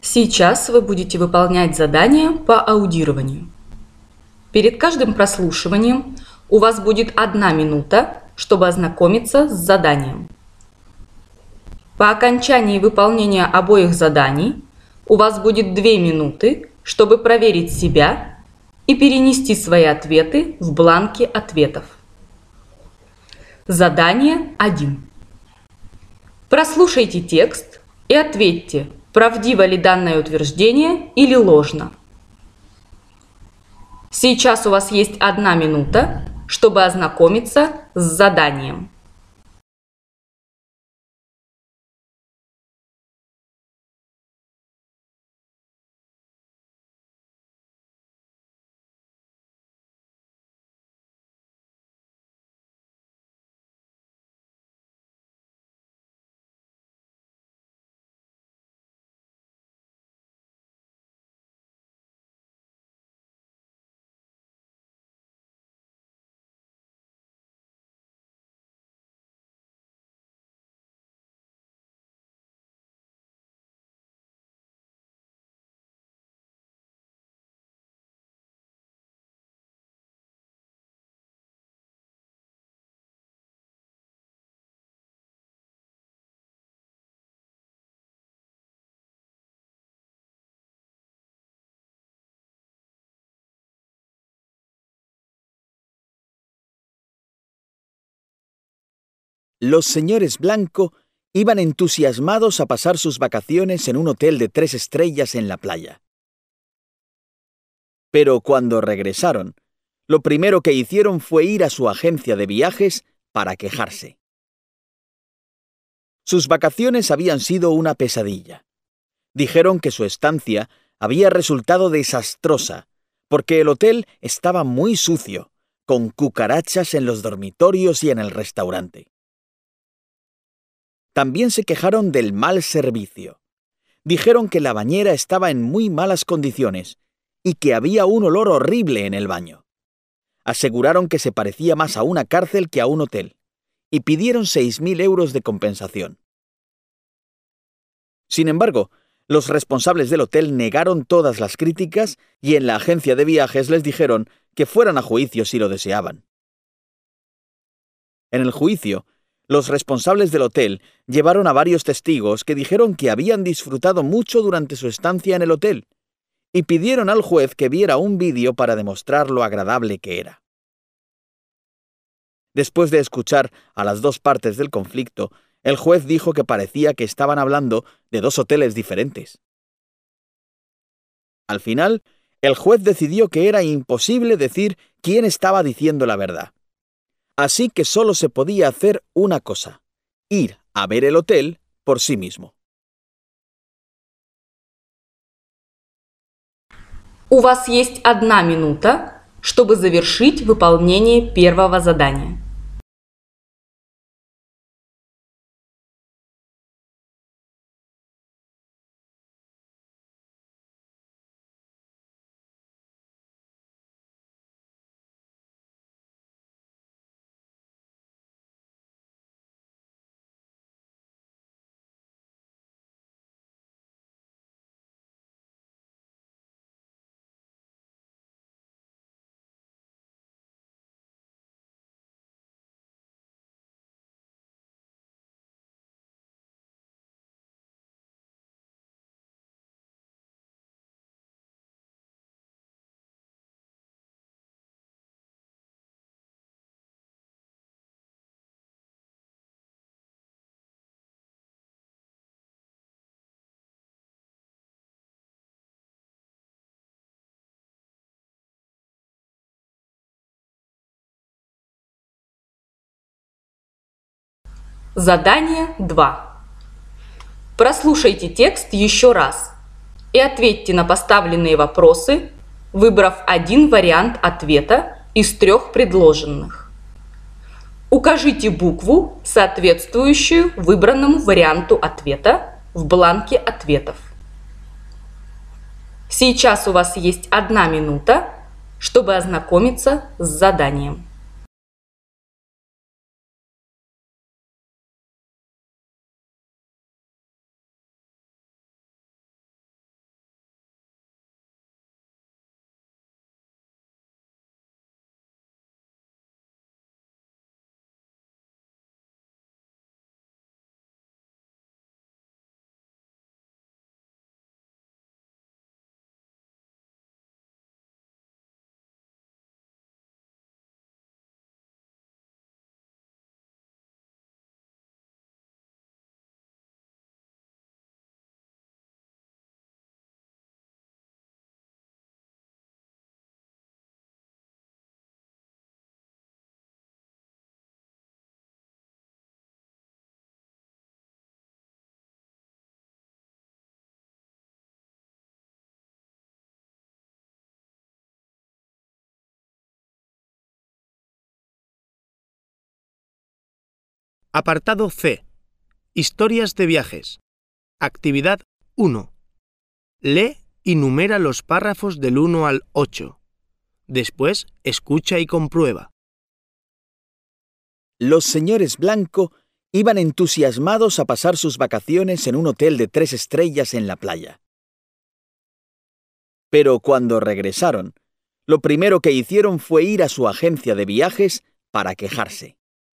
Сейчас вы будете выполнять задание по аудированию. Перед каждым прослушиванием у вас будет 1 минута, чтобы ознакомиться с заданием. По окончании выполнения обоих заданий у вас будет 2 минуты, чтобы проверить себя и перенести свои ответы в бланки ответов. Задание 1. Прослушайте текст и ответьте, правдиво ли данное утверждение или ложно. Сейчас у вас есть 1 минута, чтобы ознакомиться с заданием. Los señores Blanco iban entusiasmados a pasar sus vacaciones en un hotel de 3 estrellas en la playa. Pero cuando regresaron, lo primero que hicieron fue ir a su agencia de viajes para quejarse. Sus vacaciones habían sido una pesadilla. Dijeron que su estancia había resultado desastrosa, porque el hotel estaba muy sucio, con cucarachas en los dormitorios y en el restaurante. También se quejaron del mal servicio. Dijeron que la bañera estaba en muy malas condiciones y que había un olor horrible en el baño. Aseguraron que se parecía más a una cárcel que a un hotel y pidieron 6.000 euros de compensación. Sin embargo, los responsables del hotel negaron todas las críticas y en la agencia de viajes les dijeron que fueran a juicio si lo deseaban. En el juicio, los responsables del hotel llevaron a varios testigos que dijeron que habían disfrutado mucho durante su estancia en el hotel y pidieron al juez que viera un vídeo para demostrar lo agradable que era. Después de escuchar a las dos partes del conflicto, el juez dijo que parecía que estaban hablando de 2 hoteles diferentes. Al final, el juez decidió que era imposible decir quién estaba diciendo la verdad. Así que solo se podía hacer una cosa: ir a ver el hotel por sí mismo. У вас есть 1 минута, чтобы завершить выполнение первого задания. Задание 2. Прослушайте текст еще раз и ответьте на поставленные вопросы, выбрав один вариант ответа из 3 предложенных. Укажите букву, соответствующую выбранному варианту ответа в бланке ответов. Сейчас у вас есть 1 минута, чтобы ознакомиться с заданием. Apartado C. Historias de viajes. Actividad 1. Lee y numera los párrafos del 1 al 8. Después, escucha y comprueba. Los señores Blanco iban entusiasmados a pasar sus vacaciones en un hotel de 3 estrellas en la playa. Pero cuando regresaron, lo primero que hicieron fue ir a su agencia de viajes para quejarse.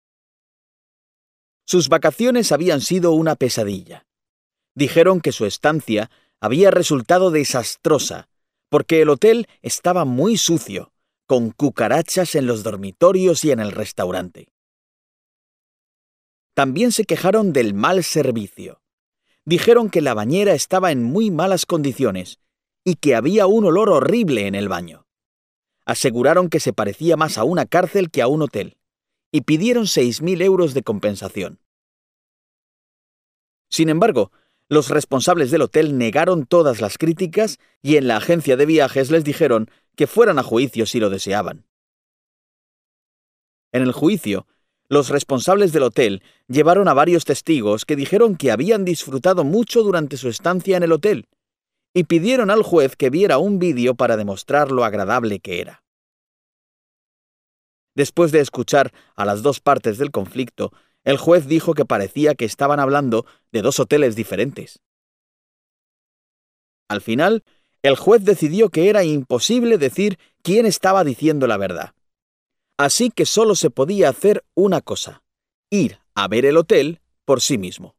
Sus vacaciones habían sido una pesadilla. Dijeron que su estancia había resultado desastrosa, porque el hotel estaba muy sucio, con cucarachas en los dormitorios y en el restaurante. También se quejaron del mal servicio. Dijeron que la bañera estaba en muy malas condiciones y que había un olor horrible en el baño. Aseguraron que se parecía más a una cárcel que a un hotel y pidieron 6.000 euros de compensación. Sin embargo, los responsables del hotel negaron todas las críticas y en la agencia de viajes les dijeron que fueran a juicio si lo deseaban. En el juicio, los responsables del hotel llevaron a varios testigos que dijeron que habían disfrutado mucho durante su estancia en el hotel y pidieron al juez que viera un vídeo para demostrar lo agradable que era. Después de escuchar a las dos partes del conflicto, el juez dijo que parecía que estaban hablando de dos hoteles diferentes. Al final, el juez decidió que era imposible decir quién estaba diciendo la verdad. Así que solo se podía hacer una cosa: ir a ver el hotel por sí mismo.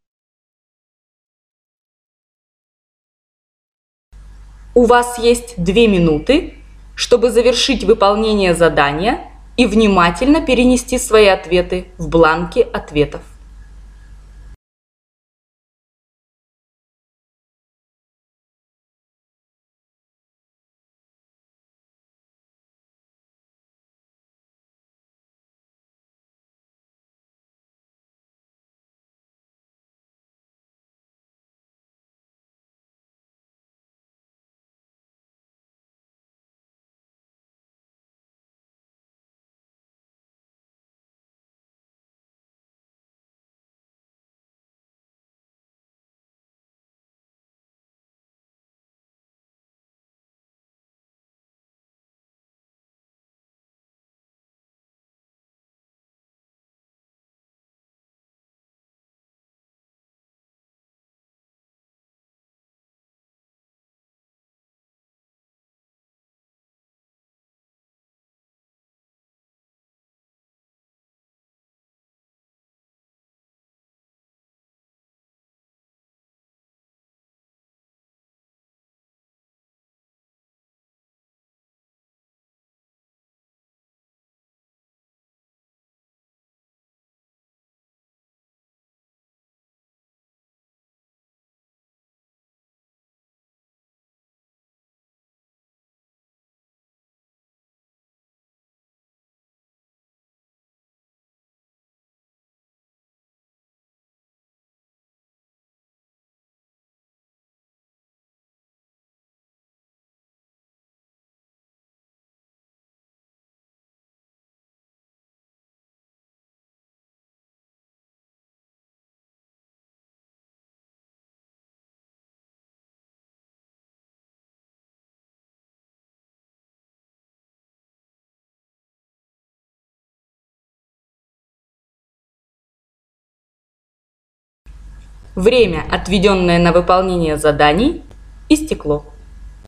У вас есть 2 минуты, чтобы завершить выполнение задания и внимательно перенести свои ответы в бланки ответов. Время, отведенное на выполнение заданий, истекло.